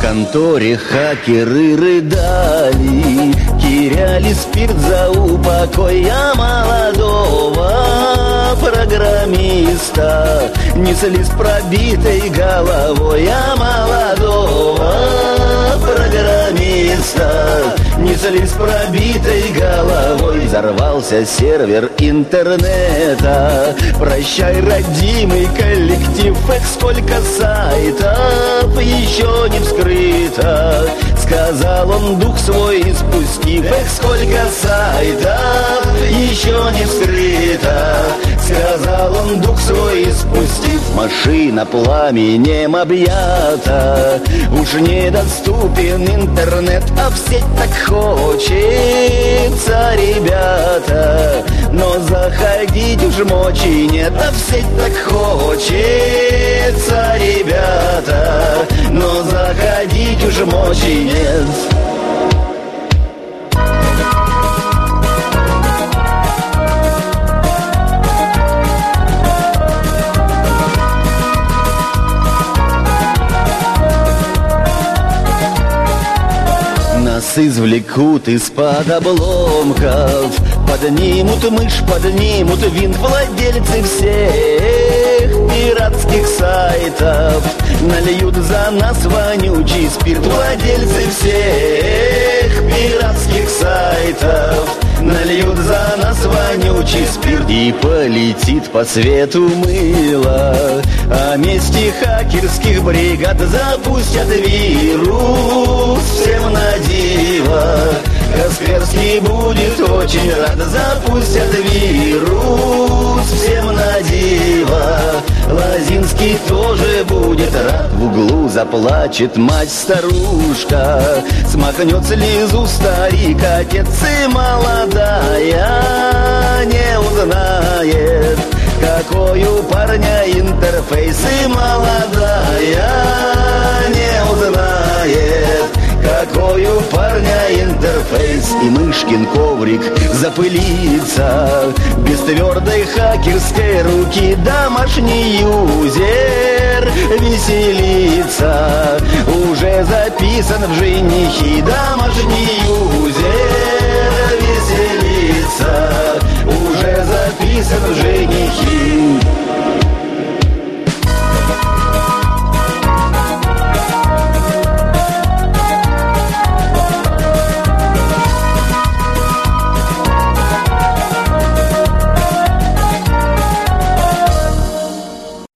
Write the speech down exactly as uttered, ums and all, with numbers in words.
конторе хакеры рыдали, теряли спирт за упокой я молодого программиста. Несли с пробитой головой я молодого программиста. Несли с пробитой головой. Взорвался сервер интернета. Прощай, родимый коллектив, эх, сколько сайтов еще не вскрыто. Сказал он, дух свой испустив, эх, сколько сайтов еще не вскрыто. Сказал он, дух свой испустив. Машина пламенем объята, уж недоступен интернет, а в сеть так хочется, ребята. Но заходить уж мочи нет, а в сеть так хочется, ребята. Но заходить уж мочи нет. Нас извлекут из-под обломков, поднимут мышь, поднимут винт владельцы всех пиратских сайтов. Нальют за нас вонючий спирт владельцы всех пиратских сайтов. Нальют за нас вонючий спирт. И полетит по свету мыло, о месте хакерских бригад запустят вирус всем на диво. Касперский будет очень рад, запустят вирус всем на диво. Лозинский тоже будет рад. В углу заплачет мать-старушка, смахнет слезу старик, отец и молодая не узнает, какой у парня интерфейс, и молодая не узнает, какой у парня интерфейс. И мышкин коврик запылится без твердой хакерской руки. Домашний юзер веселится, уже записан в женихи. Домашний юзер веселится, уже записан в женихи.